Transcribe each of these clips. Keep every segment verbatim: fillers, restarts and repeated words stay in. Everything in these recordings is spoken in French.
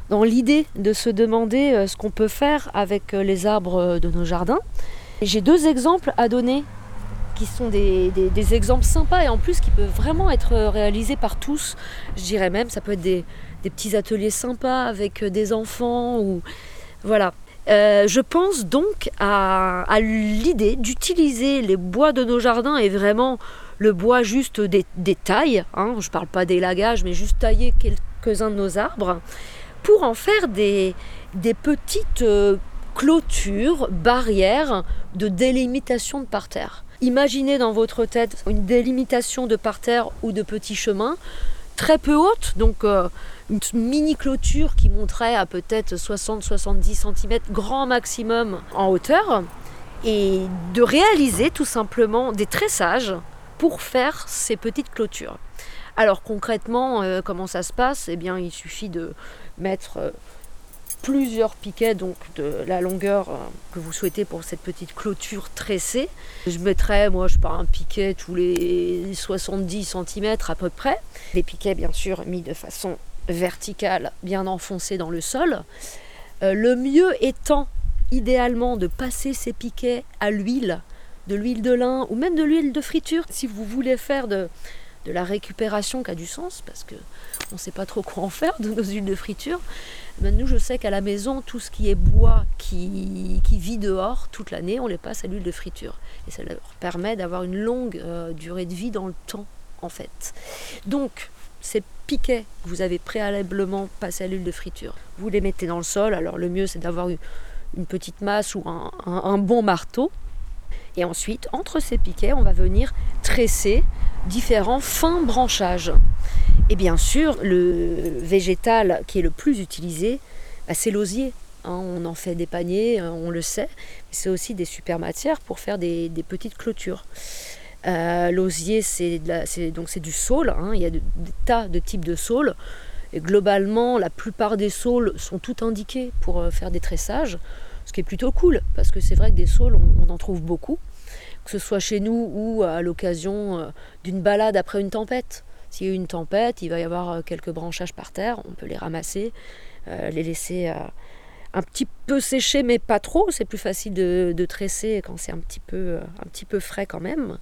dans l'idée de se demander ce qu'on peut faire avec les arbres de nos jardins. J'ai deux exemples à donner qui sont des, des, des exemples sympas et en plus qui peuvent vraiment être réalisés par tous. Je dirais même, ça peut être des, des petits ateliers sympas avec des enfants ou voilà. Euh, je pense donc à, à l'idée d'utiliser les bois de nos jardins et vraiment le bois juste des, des tailles, hein, je ne parle pas d'élagage, mais juste tailler quelques-uns de nos arbres pour en faire des, des petites euh, clôtures, barrières de délimitation de parterre. Imaginez dans votre tête une délimitation de parterre ou de petits chemins très peu haute, donc euh, une mini clôture qui monterait à peut-être soixante à soixante-dix centimètres grand maximum en hauteur, et de réaliser tout simplement des tressages pour faire ces petites clôtures. Alors concrètement, euh, comment ça se passe ? Eh bien, il suffit de mettre euh, plusieurs piquets, donc de la longueur euh, que vous souhaitez pour cette petite clôture tressée. Je mettrais, moi, je sais pas, un piquet tous les soixante-dix centimètres à peu près. Les piquets, bien sûr, mis de façon verticale, bien enfoncés dans le sol. Euh, le mieux étant, idéalement, de passer ces piquets à l'huile, de l'huile de lin ou même de l'huile de friture, si vous voulez faire de... de la récupération qui a du sens, parce qu'on ne sait pas trop quoi en faire de nos huiles de friture. Mais nous, je sais qu'à la maison, tout ce qui est bois qui, qui vit dehors toute l'année, on les passe à l'huile de friture. Et ça leur permet d'avoir une longue euh, durée de vie dans le temps, en fait. Donc, ces piquets que vous avez préalablement passés à l'huile de friture, vous les mettez dans le sol. Alors, le mieux, c'est d'avoir une, une petite masse ou un, un, un bon marteau. Et ensuite, entre ces piquets, on va venir tresser différents fins branchages. Et bien sûr, le végétal qui est le plus utilisé, bah, c'est l'osier. Hein, on en fait des paniers, on le sait. Mais c'est aussi des super matières pour faire des, des petites clôtures. Euh, l'osier, c'est, de la, c'est, donc c'est du saule. Hein, il y a de, des tas de types de saules. Et globalement, la plupart des saules sont toutes indiquées pour faire des tressages. Ce qui est plutôt cool, parce que c'est vrai que des saules, on, on en trouve beaucoup, que ce soit chez nous ou à l'occasion d'une balade après une tempête. S'il y a eu une tempête, il va y avoir quelques branchages par terre, on peut les ramasser, euh, les laisser euh, un petit peu sécher, mais pas trop. C'est plus facile de, de tresser quand c'est un petit peu, un petit peu frais quand même.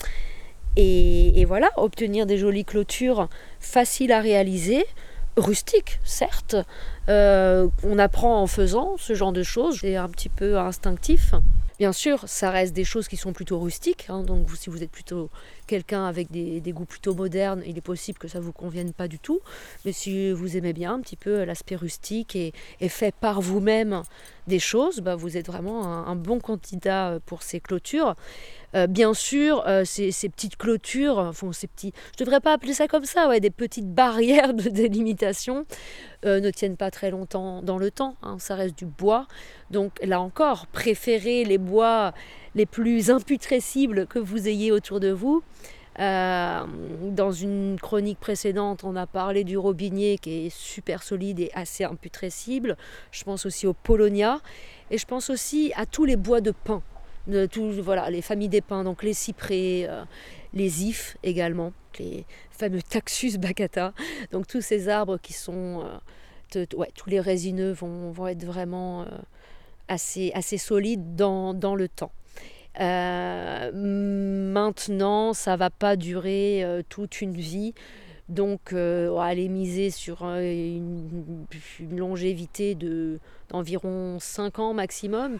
Et, et voilà, obtenir des jolies clôtures faciles à réaliser, rustiques, certes. Euh, on apprend en faisant ce genre de choses, c'est un petit peu instinctif. Bien sûr, ça reste des choses qui sont plutôt rustiques, hein, donc vous, si vous êtes plutôt quelqu'un avec des, des goûts plutôt modernes, il est possible que ça ne vous convienne pas du tout. Mais si vous aimez bien un petit peu l'aspect rustique et, et fait par vous-même des choses, bah, vous êtes vraiment un, un bon candidat pour ces clôtures. Euh, bien sûr, euh, ces, ces petites clôtures, enfin, ces petits, je ne devrais pas appeler ça comme ça, ouais, des petites barrières de délimitation, euh, ne tiennent pas très longtemps dans le temps, hein, ça reste du bois. Donc là encore, préférez les bois les plus imputrescibles que vous ayez autour de vous. Euh, dans une chronique précédente, on a parlé du robinier qui est super solide et assez imputrescible. Je pense aussi au paulownia et je pense aussi à tous les bois de pin. De tout, voilà, les familles des pins, donc les cyprès, euh, les ifs également, les fameux Taxus baccata. Donc tous ces arbres qui sont, euh, te, ouais, tous les résineux vont, vont être vraiment euh, assez, assez solides dans, dans le temps. Euh, maintenant, ça ne va pas durer euh, toute une vie. Donc, euh, aller miser sur euh, une, une longévité de, d'environ cinq ans maximum.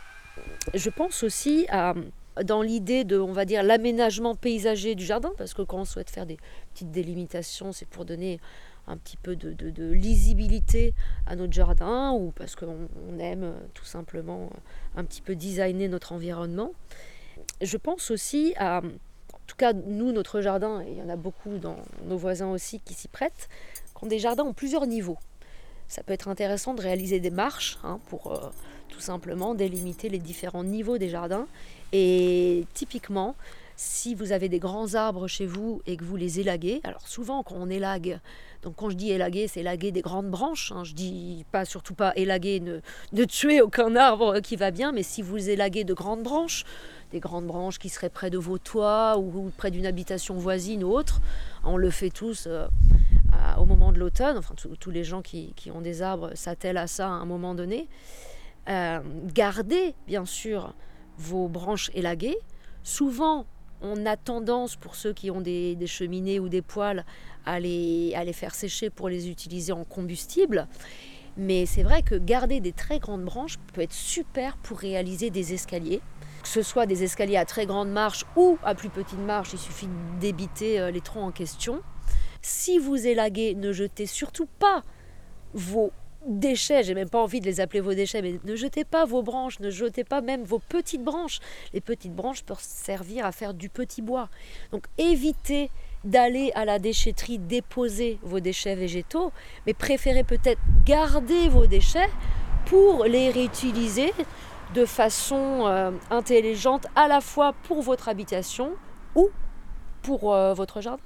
Je pense aussi à, dans l'idée de, on va dire, l'aménagement paysager du jardin, parce que quand on souhaite faire des petites délimitations, c'est pour donner un petit peu de, de, de lisibilité à notre jardin, ou parce qu'on on aime tout simplement un petit peu designer notre environnement. Je pense aussi à, en tout cas nous, notre jardin, et il y en a beaucoup dans nos voisins aussi qui s'y prêtent, quand des jardins ont plusieurs niveaux. Ça peut être intéressant de réaliser des marches hein, pour euh, tout simplement délimiter les différents niveaux des jardins. Et typiquement, si vous avez des grands arbres chez vous et que vous les élaguez, alors souvent quand on élague, donc quand je dis élaguer, c'est élaguer des grandes branches, hein, je dis pas, surtout pas élaguer, ne, ne tuer aucun arbre qui va bien, mais si vous élaguez de grandes branches, des grandes branches qui seraient près de vos toits ou, ou près d'une habitation voisine ou autre, on le fait tous euh, à, au moment de l'automne, enfin tous les gens qui, qui ont des arbres s'attellent à ça à un moment donné. Euh, gardez bien sûr vos branches élaguées. Souvent, on a tendance, pour ceux qui ont des, des cheminées ou des poêles, à les, à les faire sécher pour les utiliser en combustible. Mais c'est vrai que garder des très grandes branches peut être super pour réaliser des escaliers. Que ce soit des escaliers à très grande marche ou à plus petite marche, il suffit d'éviter les troncs en question. Si vous élaguez, ne jetez surtout pas vos déchets, j'ai même pas envie de les appeler vos déchets, mais ne jetez pas vos branches, ne jetez pas même vos petites branches. Les petites branches peuvent servir à faire du petit bois. Donc évitez d'aller à la déchetterie déposer vos déchets végétaux, mais préférez peut-être garder vos déchets pour les réutiliser de façon euh, intelligente, à la fois pour votre habitation ou pour euh, votre jardin.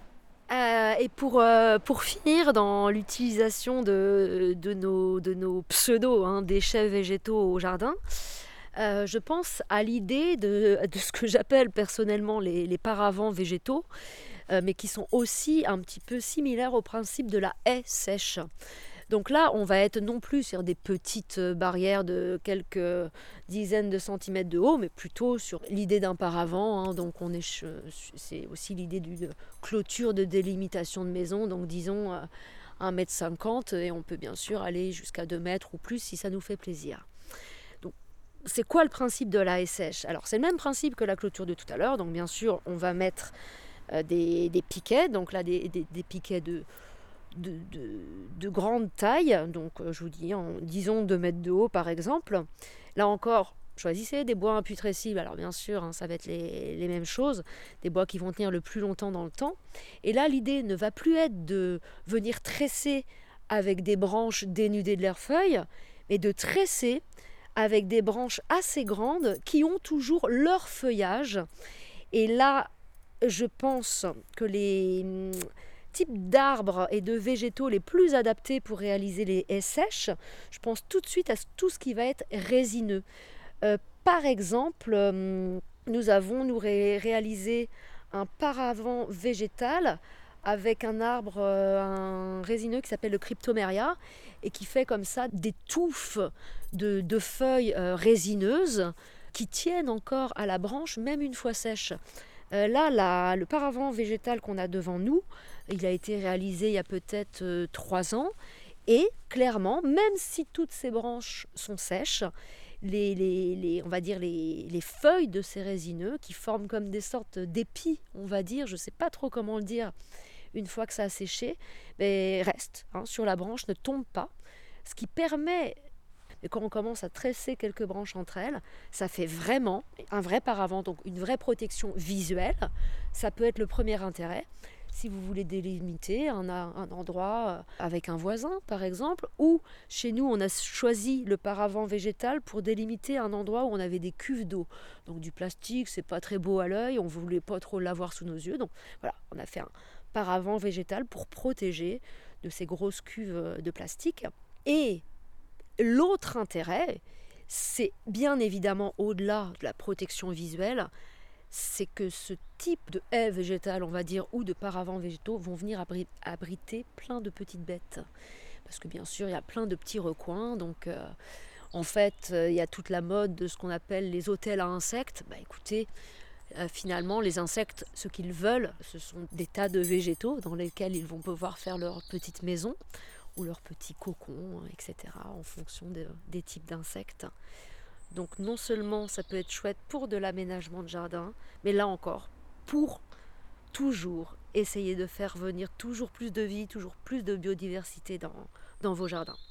Euh, et pour, euh, pour finir dans l'utilisation de, de, nos, de nos pseudo hein, déchets végétaux au jardin, euh, je pense à l'idée de, de ce que j'appelle personnellement les, les paravents végétaux, euh, mais qui sont aussi un petit peu similaires au principe de la haie sèche. Donc là, on va être non plus sur des petites barrières de quelques dizaines de centimètres de haut, mais plutôt sur l'idée d'un paravent. Hein. Donc on est, c'est aussi l'idée d'une clôture de délimitation de maison, donc disons un mètre cinquante, et on peut bien sûr aller jusqu'à deux mètres ou plus si ça nous fait plaisir. Donc c'est quoi le principe de la haie sèche? Alors c'est le même principe que la clôture de tout à l'heure, donc bien sûr on va mettre des, des piquets, donc là des, des, des piquets de... De, de, de grande taille, donc je vous dis, en, disons deux mètres de haut par exemple. Là encore, choisissez des bois imputrescibles, alors bien sûr, hein, ça va être les, les mêmes choses, des bois qui vont tenir le plus longtemps dans le temps. Et là, l'idée ne va plus être de venir tresser avec des branches dénudées de leurs feuilles, mais de tresser avec des branches assez grandes qui ont toujours leur feuillage. Et là, je pense que les types d'arbres et de végétaux les plus adaptés pour réaliser les haies sèches, je pense tout de suite à tout ce qui va être résineux. Euh, par exemple, euh, nous avons nous ré- réalisé un paravent végétal avec un arbre, euh, un résineux qui s'appelle le Cryptomeria et qui fait comme ça des touffes de, de feuilles euh, résineuses qui tiennent encore à la branche même une fois sèche. Euh, là, la, le paravent végétal qu'on a devant nous, il a été réalisé il y a peut-être euh, trois ans. Et clairement, même si toutes ces branches sont sèches, les, les, les, on va dire les, les feuilles de ces résineux, qui forment comme des sortes d'épis, on va dire, je ne sais pas trop comment le dire, une fois que ça a séché, ben, restent hein, sur la branche, ne tombent pas. Ce qui permet... Et quand on commence à tresser quelques branches entre elles, ça fait vraiment un vrai paravent, donc une vraie protection visuelle. Ça peut être le premier intérêt. Si vous voulez délimiter un, un endroit avec un voisin, par exemple, ou chez nous, on a choisi le paravent végétal pour délimiter un endroit où on avait des cuves d'eau. Donc du plastique, c'est pas très beau à l'œil, on voulait pas trop l'avoir sous nos yeux. Donc voilà, on a fait un paravent végétal pour protéger de ces grosses cuves de plastique. Et l'autre intérêt, c'est bien évidemment au-delà de la protection visuelle, c'est que ce type de haies végétales, on va dire, ou de paravents végétaux vont venir abri- abriter plein de petites bêtes. Parce que bien sûr, il y a plein de petits recoins, donc euh, en fait, euh, il y a toute la mode de ce qu'on appelle les hôtels à insectes. Bah écoutez, euh, finalement, les insectes, ce qu'ils veulent, ce sont des tas de végétaux dans lesquels ils vont pouvoir faire leur petite maison, ou leurs petits cocons, et cetera, en fonction de, des types d'insectes. Donc non seulement ça peut être chouette pour de l'aménagement de jardin, mais là encore, pour toujours essayer de faire venir toujours plus de vie, toujours plus de biodiversité dans, dans vos jardins.